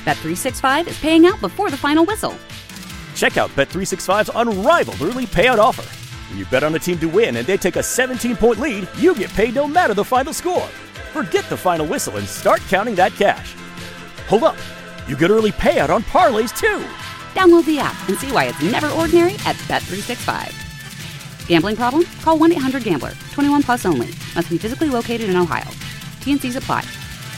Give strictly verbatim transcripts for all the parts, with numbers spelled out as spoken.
Bet three sixty-five is paying out before the final whistle. Check out Bet three sixty-five's unrivaled early payout offer. When you bet on a team to win and they take a seventeen-point lead, you get paid no matter the final score. Forget the final whistle and start counting that cash. Hold up. You get early payout on parlays, too. Download the app and see why it's never ordinary at Bet three sixty-five. Gambling problem? Call one eight hundred gambler. twenty-one plus only. Must be physically located in Ohio. T N Cs apply.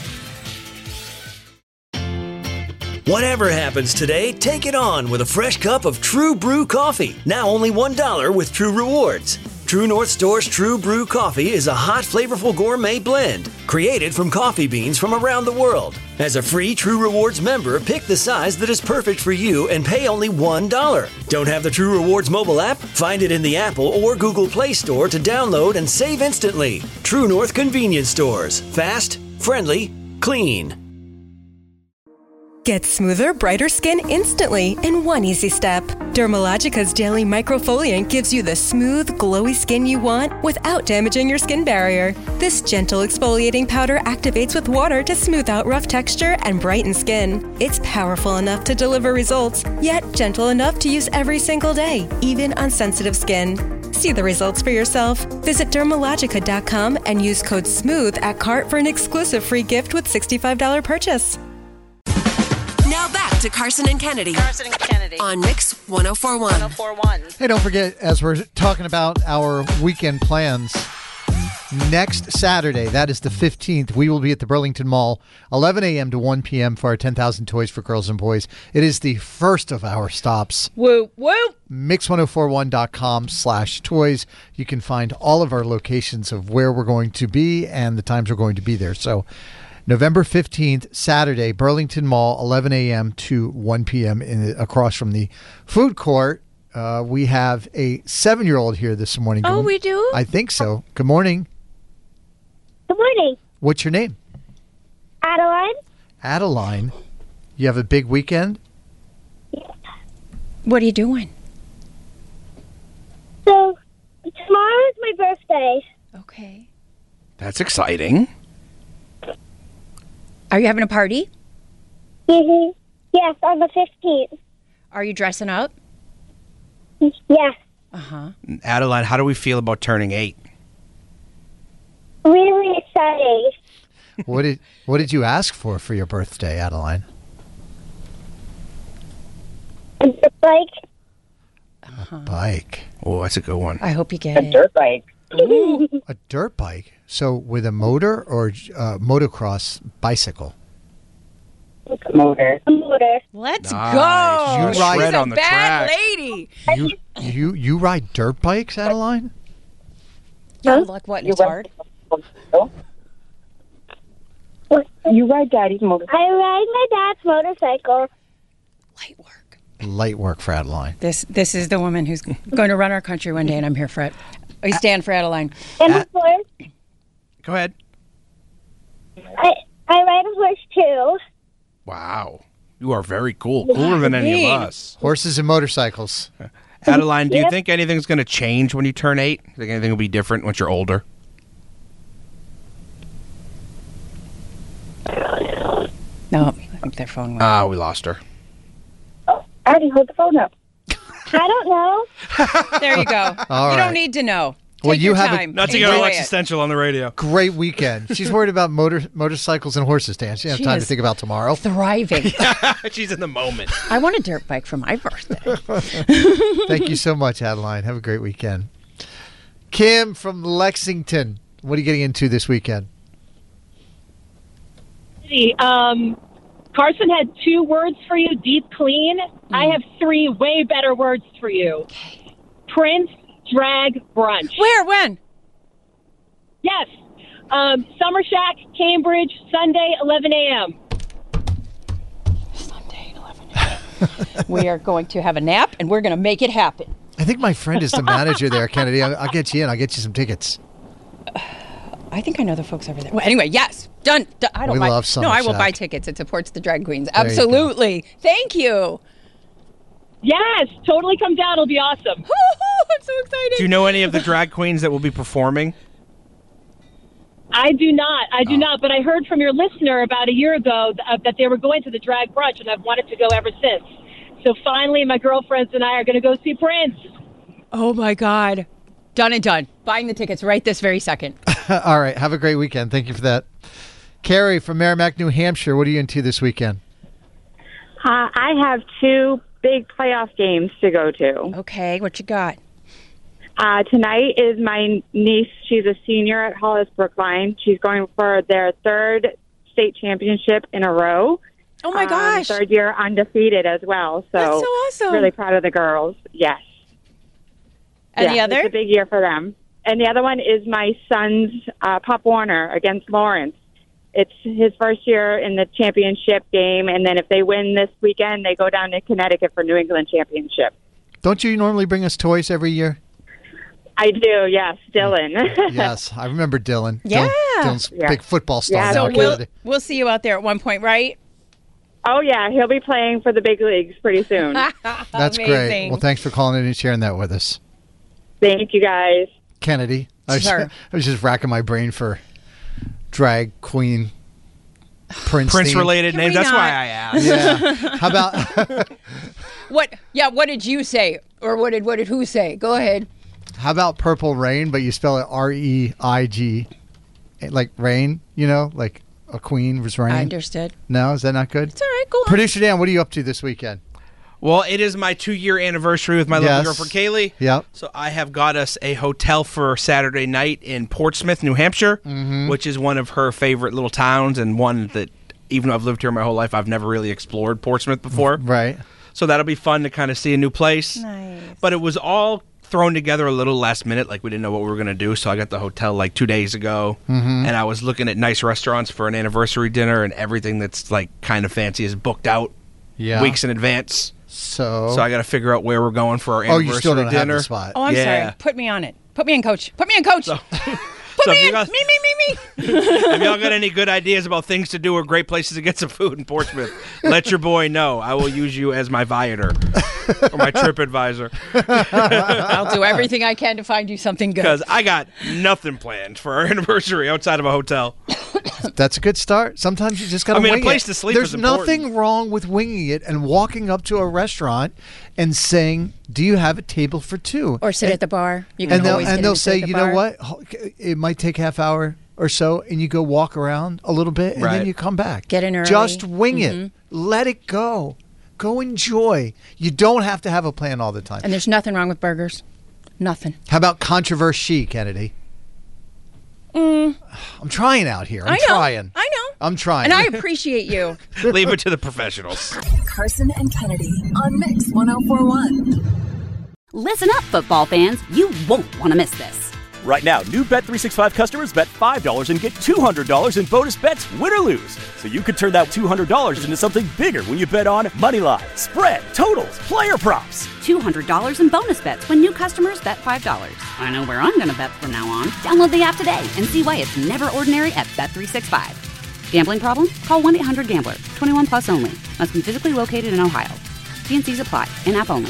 Whatever happens today, take it on with a fresh cup of True Brew coffee. Now only one dollar with True Rewards. True North Store's True Brew coffee is a hot, flavorful gourmet blend created from coffee beans from around the world. As a free True Rewards member, pick the size that is perfect for you and pay only one dollar. Don't have the True Rewards mobile app? Find it in the Apple or Google Play Store to download and save instantly. True North Convenience Stores. Fast, friendly, clean. Get smoother, brighter skin instantly in one easy step. Dermalogica's Daily Microfoliant gives you the smooth, glowy skin you want without damaging your skin barrier. This gentle exfoliating powder activates with water to smooth out rough texture and brighten skin. It's powerful enough to deliver results, yet gentle enough to use every single day, even on sensitive skin. See the results for yourself. Visit Dermalogica dot com and use code SMOOTH at cart for an exclusive free gift with sixty-five dollars purchase. Now back to Carson and Kennedy. Carson and Kennedy. On Mix one oh four one. one oh four one. Hey, don't forget, as we're talking about our weekend plans, next Saturday, that is the fifteenth, we will be at the Burlington Mall, eleven a.m. to one p.m. for our ten thousand Toys for Girls and Boys. It is the first of our stops. Woo, woo. mix ten forty-one dot com slash toys. You can find all of our locations of where we're going to be and the times we're going to be there. So November fifteenth, Saturday, Burlington Mall, eleven a.m. to one p.m. In, across from the food court. Uh, we have a seven-year-old here this morning. Oh, Good- we do? I think so. Good morning. Good morning. What's your name? Adeline. Adeline. You have a big weekend? What are you doing? So, tomorrow is my birthday. Okay. That's exciting. Are you having a party? Mm-hmm. Yes, on the fifteenth. Are you dressing up? Yes. Uh-huh. Adeline, how do we feel about turning eight? Really exciting. What did What did you ask for for your birthday, Adeline? A bike. A bike. Oh, that's a good one. I hope you get it. Dirt bike. Ooh. A dirt bike. So with a motor or uh, motocross bicycle? Motor. A motor. Let's Nice. go. You She's ride a on the bad track. lady. You you you ride dirt bikes, Adeline? Yeah, look what, it's hard. You ride Daddy's motorcycle. I ride my dad's motorcycle. Light work. Light work for Adeline. This this is the woman who's going to run our country one day, and I'm here for it. I stand for Adeline. And a horse. Go ahead. I, I ride a horse, too. Wow. You are very cool. Cooler than any of us. Horses and motorcycles. Adeline, do you Yep. think anything's going to change when you turn eight? Do you think anything will be different once you're older? No, I think their phone went. Ah, we lost her. Addie, hold the phone up. I don't know. There you go. All you right. don't need to know. Take Well, you your have a- time. Not to get Enjoy Alexis it. Essential on the radio. Great weekend. She's worried about motor motorcycles and horses, Dan. She doesn't She have time to is think about tomorrow. Thriving. She's in the moment. I want a dirt bike for my birthday. Thank you so much, Adeline. Have a great weekend. Kim from Lexington. What are you getting into this weekend? Um, Carson had two words for you, deep clean. Mm. I have three way better words for you. Okay. Prince Drag Brunch. Where? When? Yes. Um, Summer Shack, Cambridge, Sunday, eleven a.m. Sunday, eleven a.m. We are going to have a nap, and we're going to make it happen. I think my friend is the manager there, Kennedy. I'll, I'll get you in. I'll get you some tickets. I think I know the folks over there. Well, anyway, yes. Done. Done. I don't We buy, love Summer No, I will Shack. buy tickets. It supports the drag queens. There you go. Absolutely. Thank you. Yes, totally come down. It'll be awesome. I'm so excited. Do you know any of the drag queens that will be performing? I do not. I do Oh. not. But I heard from your listener about a year ago th- uh, that they were going to the drag brunch, and I've wanted to go ever since. So finally, my girlfriends and I are going to go see Prince. Oh, my God. Done and done. Buying the tickets right this very second. All right. Have a great weekend. Thank you for that. Carrie from Merrimack, New Hampshire. What are you into this weekend? Uh, I have two big playoff games to go to. Okay, what you got? Uh, tonight is my niece. She's a senior at Hollis Brookline. She's going for their third state championship in a row. Oh, my Um, gosh. third year undefeated as well. So, That's so awesome. Really proud of the girls. Yes. And yeah, the other? It's a big year for them. And the other one is my son's uh, Pop Warner against Lawrence. It's his first year in the championship game, and then if they win this weekend, they go down to Connecticut for New England championship. Don't you normally bring us toys every year? I do, yes, Dylan. Yes, I remember Dylan. Yeah. Dylan, Dylan's Yeah. big football star Yeah, now. So at we'll, Kennedy. we'll see you out there at one point, right? Oh, yeah, he'll be playing for the big leagues pretty soon. That's great. Amazing. Well, thanks for calling in and sharing that with us. Thank you, guys. Kennedy. I was, Sure. I was just racking my brain for drag queen Prince. Prince theme. related Can names. we That's not? why I asked. Yeah. How about What? Yeah, what did you say? Or what did what did who say? Go ahead. how about Purple Rain, but you spell it R E I G, like rain? You know, like a queen was rain. I understood. No, is that not good? It's all right, go on. Producer Dan, what are you up to this weekend? Well, it is my two-year anniversary with my Yes. lovely girlfriend, Kaylee. Yep. So I have got us a hotel for Saturday night in Portsmouth, New Hampshire, Mm-hmm. which is one of her favorite little towns and one that, even though I've lived here my whole life, I've never really explored Portsmouth before. Right. So that'll be fun to kind of see a new place. Nice. But it was all thrown together a little last minute, like we didn't know what we were going to do. So I got the hotel like two days ago, Mm-hmm. and I was looking at nice restaurants for an anniversary dinner, and everything that's like kind of fancy is booked out Yeah. weeks in advance. So. So I got to figure out where we're going for our oh, anniversary you still don't dinner. have the spot. Oh, I'm Yeah. sorry. Put me on it. Put me in, coach. Put me in, coach. Put So me if in. you got- Me, me, me, me. If y'all got any good ideas about things to do or great places to get some food in Portsmouth, let your boy know. I will use you as my Viator or my trip advisor I'll do everything I can to find you something good. because I got nothing planned for our anniversary outside of a hotel. That's a good start. Sometimes you just got to I mean, a wing place it. to sleep There's is important. nothing wrong with winging it and walking up to a restaurant and saying, "Do you have a table for two?" Or sit and, at the bar. You can and they'll always and get they'll in to sit say, at the "You bar. know what? Ho- It might take half hour or so," and you go walk around a little bit, and Right. then you come back. Get in early. Just wing Mhm. it. Let it go. Go enjoy. You don't have to have a plan all the time. And there's nothing wrong with burgers. Nothing. How about controversy, Kennedy? Mm, I'm trying out here. I'm I know. trying. I know. I'm trying. And I appreciate you. Leave it to the professionals. Carson and Kennedy on Mix one oh four point one. Listen up, football fans. You won't want to miss this. Right now, new Bet three sixty-five customers bet five dollars and get two hundred dollars in bonus bets, win or lose. So you could turn that two hundred dollars into something bigger when you bet on money line, spread, totals, player props. two hundred dollars in bonus bets when new customers bet five dollars. I know where I'm going to bet from now on. Download the app today and see why it's never ordinary at Bet three sixty-five. Gambling problem? Call one eight hundred gambler. twenty-one plus only. Must be physically located in Ohio. T N Cs apply. In-app only.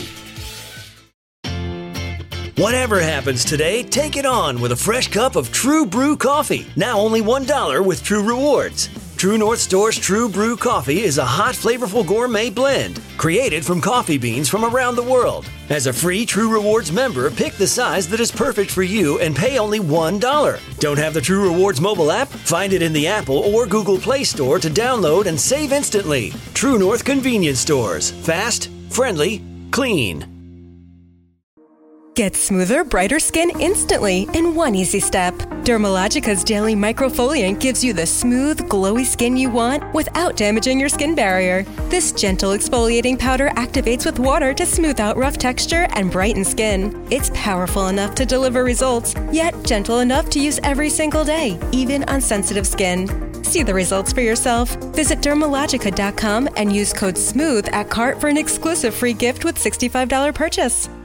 Whatever happens today, take it on with a fresh cup of True Brew coffee. Now only one dollar with True Rewards. True North Store's True Brew coffee is a hot, flavorful gourmet blend created from coffee beans from around the world. As a free True Rewards member, pick the size that is perfect for you and pay only one dollar. Don't have the True Rewards mobile app? Find it in the Apple or Google Play Store to download and save instantly. True North Convenience Stores. Fast, friendly, clean. Get smoother, brighter skin instantly in one easy step. Dermalogica's Daily Microfoliant gives you the smooth, glowy skin you want without damaging your skin barrier. This gentle exfoliating powder activates with water to smooth out rough texture and brighten skin. It's powerful enough to deliver results, yet gentle enough to use every single day, even on sensitive skin. See the results for yourself. Visit dermalogica dot com and use code SMOOTH at cart for an exclusive free gift with sixty-five dollars purchase.